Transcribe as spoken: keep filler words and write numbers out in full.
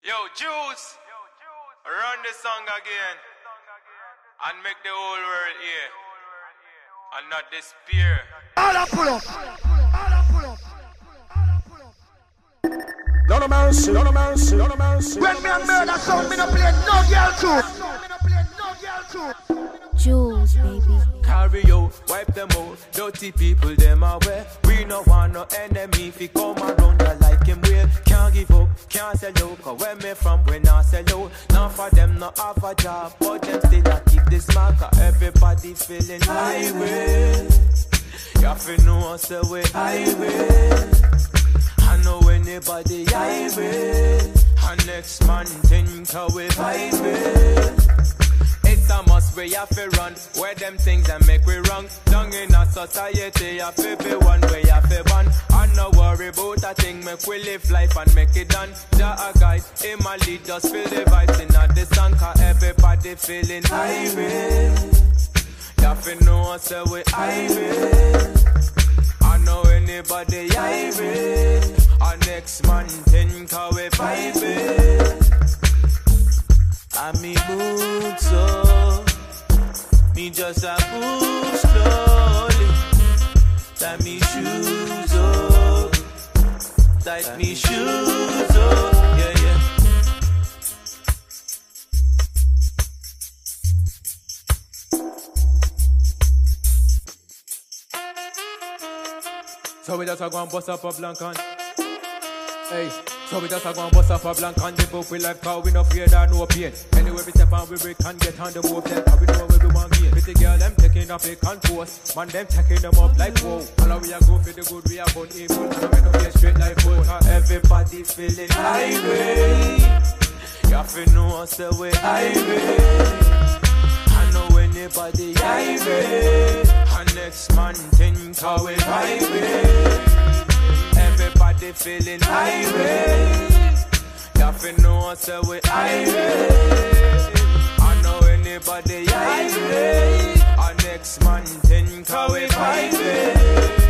Yo, Juice, run the song again and make the whole world hear and not despair. All up, pull up. All up, pull up. No no mercy, no no mercy, no no mercy. When me and murder song, me no play no girl too. Me no play no girl too. Jules, baby. Carry out, wipe them out. Dirty people, them away. We no want no enemy. If he come around, you like him well. Can't give up, can't sell out. Cause where me from, we not sell out. None for them not have a job, but them still a keep this marker. Everybody feeling highway. You have to know us away highway. I know anybody highway. And next man think how we vibe. It's a must we have to run. Where them things that make we wrong. Down in a society, have to be one way, have to ban. And no worry about a thing, make we live life and make it done. Jah a guide, in my lead, just feel the vibes in a the song. Cause everybody feeling irate. You have to know us say we irate. I know anybody irate. Our next man think how we vibe it. I me move so, me just a move slowly. Tie me shoes up, tie me shoes up, yeah yeah. So we just a go and bust up a blank and hey. So we just a go and bust up a blank and the book we like cause we no fear that no pain. Anyway we step and we break and get on the move then cause we know where we want gain. Pretty girl them taking up a can post. Man them taking them up like whoa. All we a go for the good we a gun evil. And we no fear straight like foot. Everybody feeling highway. You have to know us the way highway. I know anybody highway. And next man think how we highway. Everybody feeling irate. You have to know us say we irate. I know anybody irate. Our next man think how we irate.